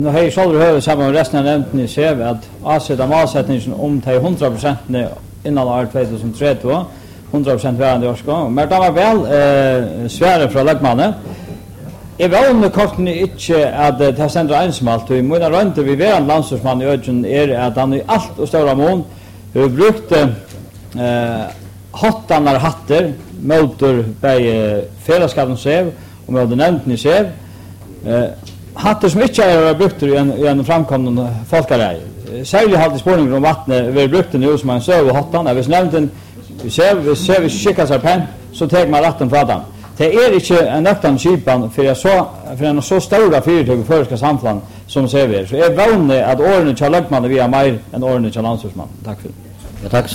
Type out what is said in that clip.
Nu har jag själv hört samman med resten av nämnden i SEV att avsätta målsättningen om till 100% innan år 2030, 100% varande årsgång. Men det var väl sväre från lagmannen. Jag vet om det korten inte att det ständer ensamalt. I mina rönter vi verande landstingsman i Ödjön att han i allt och stora mån har brukt hottarna hatter motor bei fällskapens SEV och med nämnden i SEV. Hatter som inte är brukt i en framkommen folkarej. Särskilt hade spårningen om vattnet vi brukt nu som en söv och hottan. Hvis nämnden vi ser vi skickar sig pen så tar man ratten från den. Det är inte en nöktan kipan för en så stora företag i förska samfland som ser vi. Så jag är vanlig att åren till lagman vi har mer än åren till landstingsman. Tack för det. Ja, tack.